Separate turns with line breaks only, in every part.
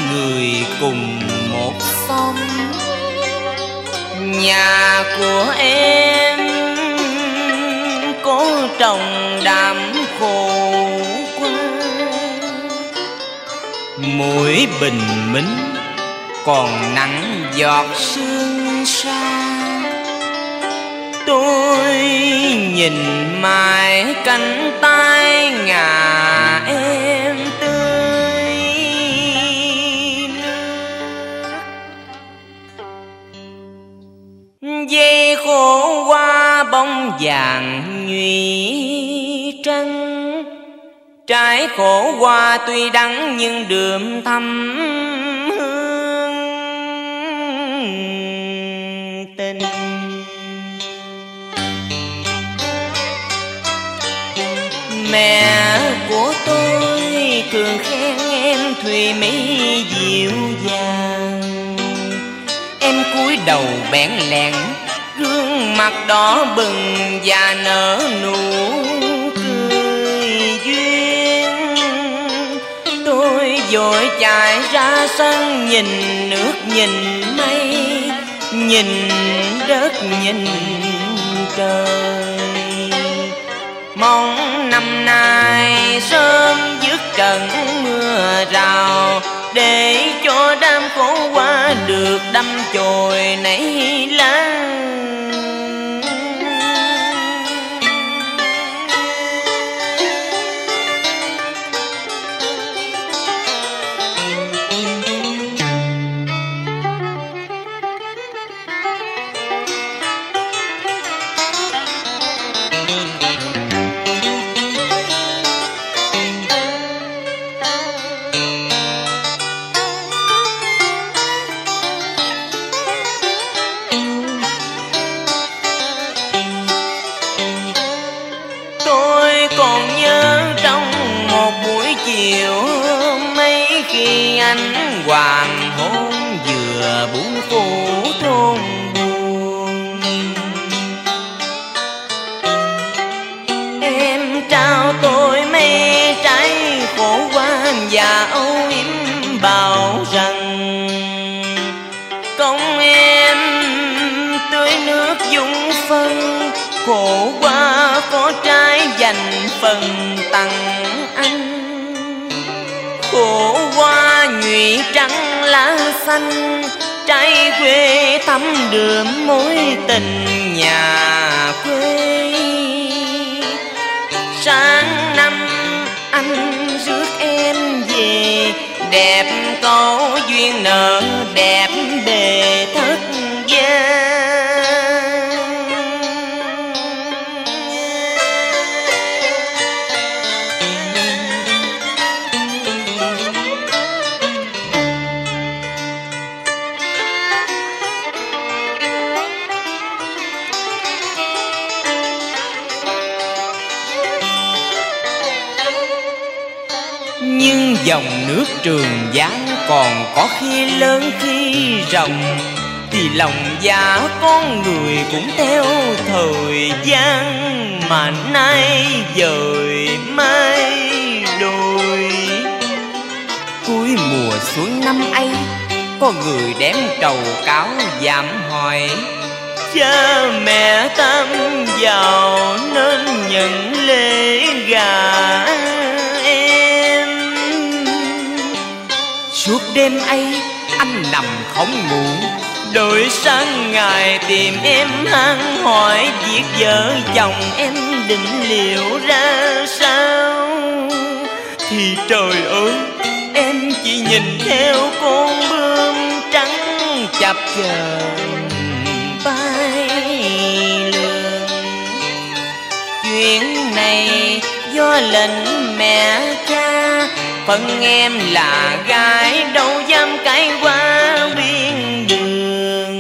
người cùng một xóm. Nhà của em có trồng đám khổ quá, mũi bình minh còn nắng giọt sương sa. Tôi nhìn mãi cánh tay ngà em tươi nước. Dây khổ qua bóng vàng nhụy trăng. Trái khổ qua tuy đắng nhưng đượm thắm hương tình. Mẹ của tôi thường khen em thùy mỹ dịu dàng. Em cúi đầu bẽn lẽn, gương mặt đỏ bừng và nở nụ cười duyên. Tôi vội chạy ra sân nhìn nước nhìn mây, nhìn đất nhìn trời. Mong năm nay sớm dứt trận mưa rào, để cho đám khổ qua được đâm chồi nảy lá. Còn nhớ trong một buổi chiều mấy khi ánh hoàng hôn vừa buông phủ thôn buồn. Em trao tôi mấy trái khổ qua và âu yếm bảo rằng công em tưới nước dung phân. Khổ qua có trái dành phần tặng anh. Khổ qua nhụy trắng lá xanh, trái quê thắm đượm mối tình nhà quê. Sáng năm anh rước em về, đẹp có duyên nợ đẹp bề thất gia. Nhưng dòng nước Trường Giang còn có khi lớn khi rộng, thì lòng dạ con người cũng theo thời gian mà nay dời mai đổi. Cuối mùa xuân năm ấy, có người đem trầu cáo dạm hỏi: cha mẹ tam giàu nên nhận lễ gà em. Suốt đêm ấy anh nằm không ngủ, đợi sáng ngày tìm em hăng hỏi việc vợ chồng em định liệu ra sao. Thì trời ơi, em chỉ nhìn theo con bướm trắng chập chờn bay lượn. Chuyện này do lệnh mẹ cha, phần em là gái đâu dám cãi qua biên đường.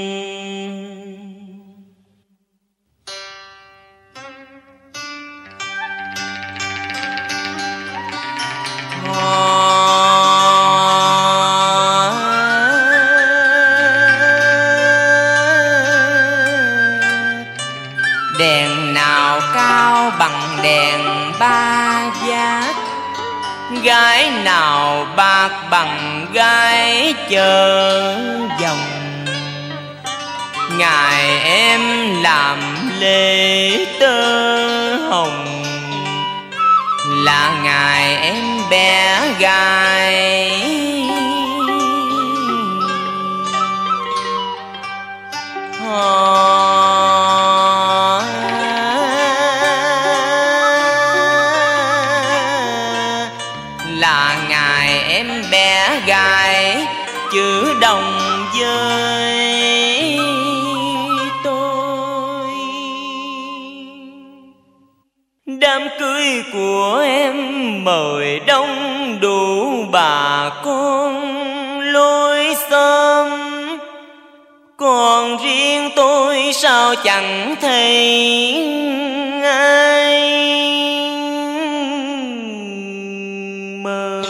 Đèn nào cao bằng đèn ba giác, gái trai nào bạc bằng gái chờ dòng. Ngày em làm lễ tơ hồng, là ngày em bé gái. Là ngày em bé gái chữ đồng với tôi. Đám cưới của em mời đông đủ bà con lối xóm, còn riêng tôi sao chẳng thấy ai mời.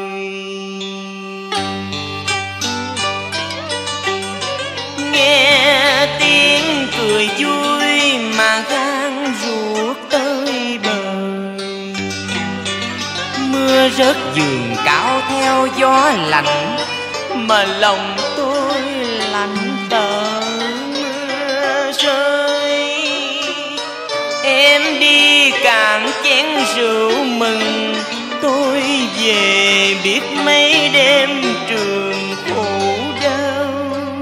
Nghe tiếng cười vui mà gan ruột tới bời. Mưa rớt giường cao theo gió lạnh, mà lòng tôi lạnh tờ rơi. Em đi cạn chén rượu mừng, tôi về biết mấy đêm trường khổ đau.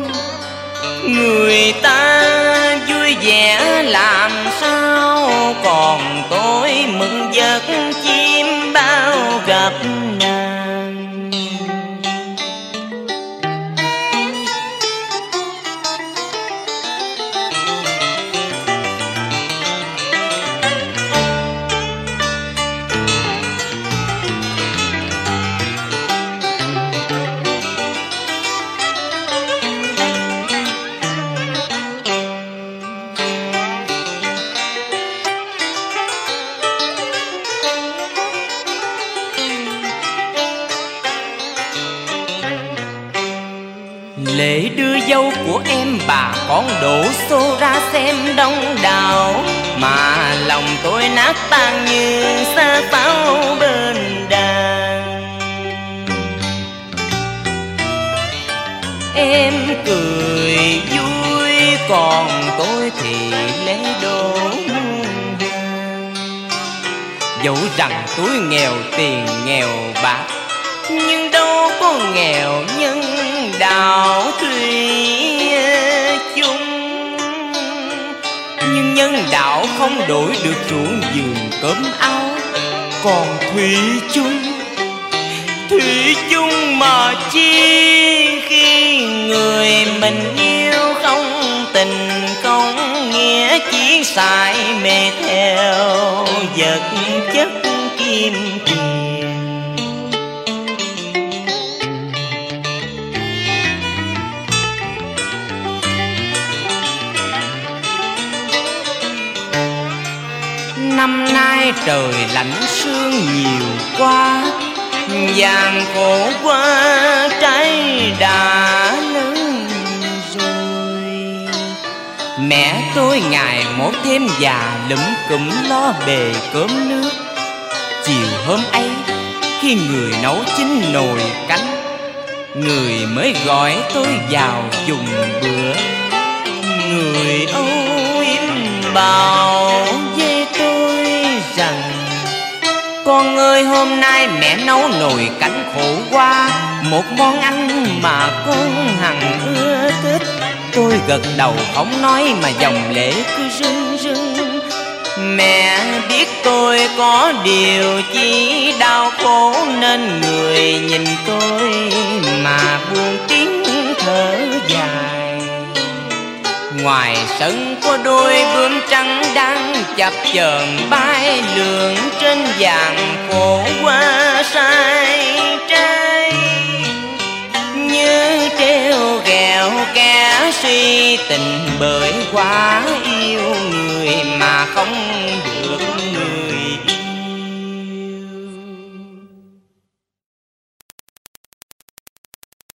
Người ta vui vẻ làm sao, còn tôi mừng giấc chim bao gặp nàng. Lễ đưa dâu của em bà con đổ xô ra xem đông đảo, mà lòng tôi nát tan như xa pháo bên đàn. Em cười vui còn tôi thì lấy đổ muôn vàn. Dẫu rằng túi nghèo tiền nghèo bạc, nhưng đâu có nghèo nhân đạo thủy chung. Nhưng nhân đạo không đổi được ruộng vườn cơm áo, còn thủy chung mà chi khi người mình yêu không tình không nghĩa, chỉ xài mê theo vật chất kim tiền. Năm nay trời lạnh sương nhiều quá, gian khổ quá trái đã lớn rồi. Mẹ tôi ngày một thêm già lụm cụm lo bề cơm nước. Chiều hôm ấy khi người nấu chín nồi canh, người mới gọi tôi vào dùng bữa. Người âu yếm bảo với tôi rằng: con ơi, hôm nay mẹ nấu nồi canh khổ quá, một món ăn mà con hằng ưa thích. Tôi gật đầu không nói mà dòng lệ cứ rưng rưng. Mẹ biết tôi có điều chi đau khổ, nên người nhìn tôi mà buồn tiếng thở dài. Ngoài sân có đôi bướm trắng đang chập chờn bay lượn trên vàng khổ qua sai trái. Như treo ghẹo kẻ suy tình bởi quá yêu người mà không được